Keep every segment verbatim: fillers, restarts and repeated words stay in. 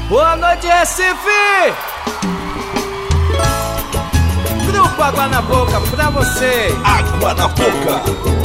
Boa noite, Recife! Grupo Água na Boca pra você. Água na Boca.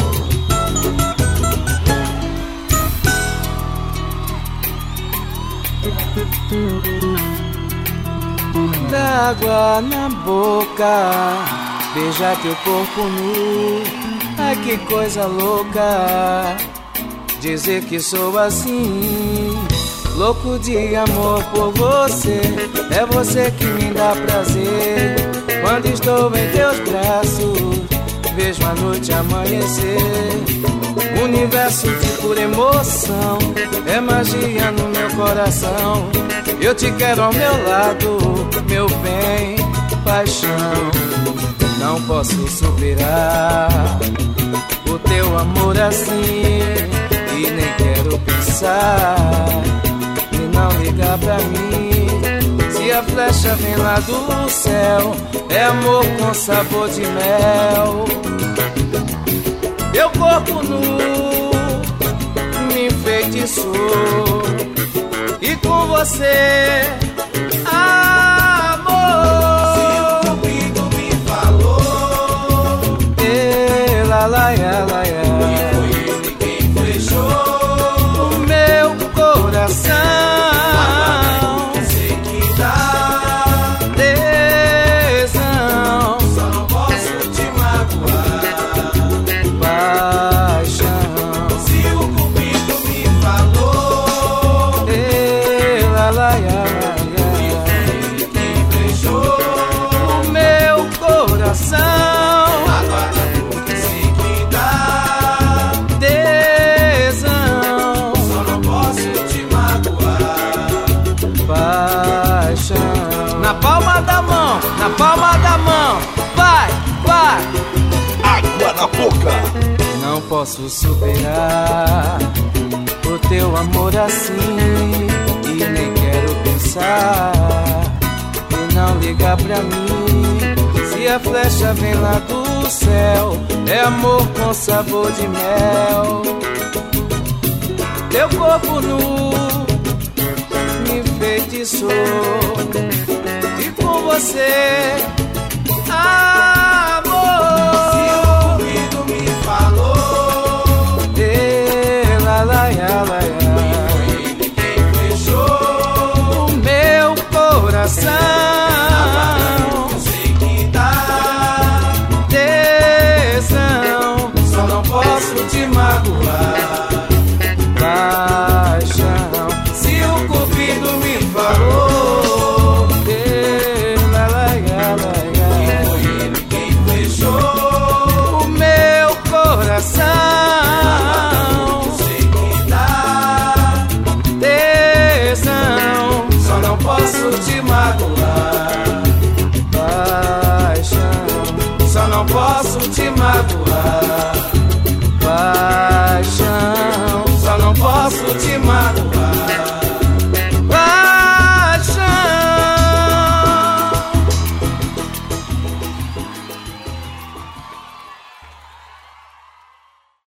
Dá água na boca, beija teu corpo nu. Ai, que coisa louca, dizer que sou assim, louco de amor por você. É você que me dá prazer. Quando estou em teus braços, vejo a noite amanhecer. Universo de pura emoção, é magia no meu coração. Eu te quero ao meu lado, meu bem, paixão. Não posso superar o teu amor assim, e nem quero pensar e não ligar pra mim. Se a flecha vem lá do céu, é amor com sabor de mel. Meu corpo nu me enfeitiçou, e com você, amor. Se o Cupido me falou, e lá, lá, lá, lá, e foi ele quem flechou o meu coração. Agora sei que dá Tesão, só não posso te magoar. paixão. Se o Cupido me falou, E lá, lá, lá, lá, e foi ele quem flechou o meu coração. agora sei que dá Tesão, só não posso te magoar. paixão. Na palma da mão, na palma da mão, vai, vai. Água na Boca. Não posso superar o teu amor assim, e nem quero pensar e não ligar pra mim. Se a flecha vem lá do céu, é amor com sabor de mel. Teu corpo nu me enfeitiçou, e com você, ah,